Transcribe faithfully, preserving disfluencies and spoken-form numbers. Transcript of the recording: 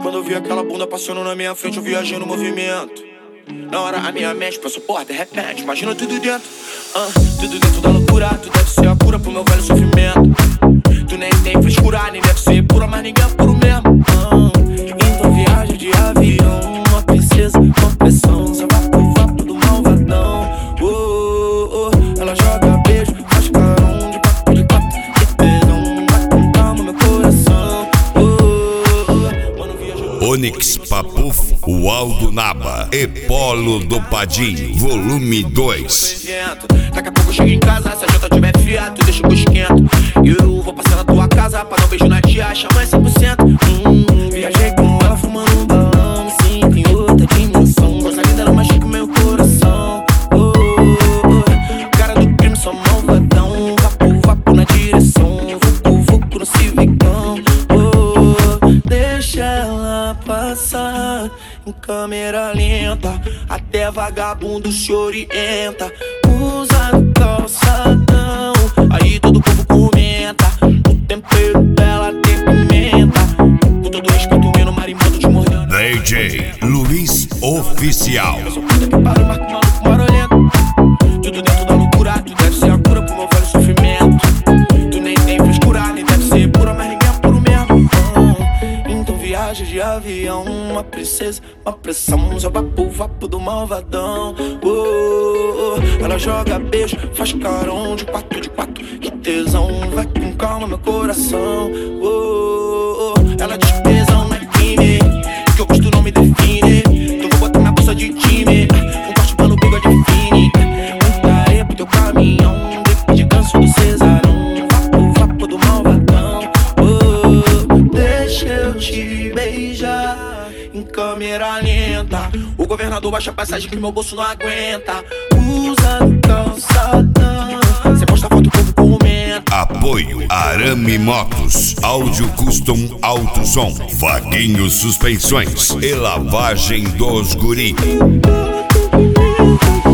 Quando eu vi aquela bunda passando na minha frente, eu viajei no movimento. Na hora a minha mente pensou, porra, de repente, imagina tudo dentro. uh, Tudo dentro da loucura, tu deve ser a cura pro meu velho sofrimento. Tu nem tem frescura, nem deve ser pura, mas ninguém é puro mesmo. uh, Então viagem de avião, uma princesa, uma pressão, só vapo, vapo do malvadão. oh, oh, oh. Ela joga beijo, faz carão, de quatro, de quatro, que tesão, vai com calma meu coração. oh, oh, oh. Mano, viaja... Onyx Papuf, o Aldo Naba e Polo do Padinho, volume dois. Daqui a pouco eu chego em casa, se a janta tiver fria, tu deixa o esquento. E eu vou passar na tua casa pra dar um beijo na tia, chama cem por cento. hum, Viajei com ela fumando um balão, me sinto em outra dimensão. Coisa linda, ela machuca meu coração. oh, oh, oh. Cara do crime, só malvadão. Vapo, vapo na direção, vucu, vucu no civicão. oh, Deixa ela passar em câmera lenta, até vagabundo se orienta. Usa calçadão, aí todo o povo comenta. O tempero dela tem pimenta. Com todo respeito, meu marimbondo te mordendo. D J Luiz Oficial. Eu sou puta que para o marco maluco marolento. Tudo dentro da loucura, tu deve ser a cura pro meu velho sofrimento. Tu nem tem frescura, nem deve ser pura, mas ninguém é puro mesmo. ah, Então viagem de avião, uma princesa, uma pressão, só vapo, vapo do malvadão. oh, oh, oh. Ela joga beijo, faz carão, de quatro, de quatro, que tesão, vai com calma meu coração. oh, oh, oh. Ela diz que tesão não é crime, que eu gosto não me define. Então vou botar minha bolsa de time, um corte pelo bigode fine. Muita areia pro teu caminhão, depois de ganso do cesarão. Vapo, vapo do malvadão. oh, Deixa eu te beijar em câmera lenta. O governador baixa a passagem que meu bolso não aguenta. Usa calçadão, cê posta foto, o povo comenta. Apoio Arame Motos, Áudio Custom Alto Som, Vaguinho Suspensões e Lavagem dos Guri.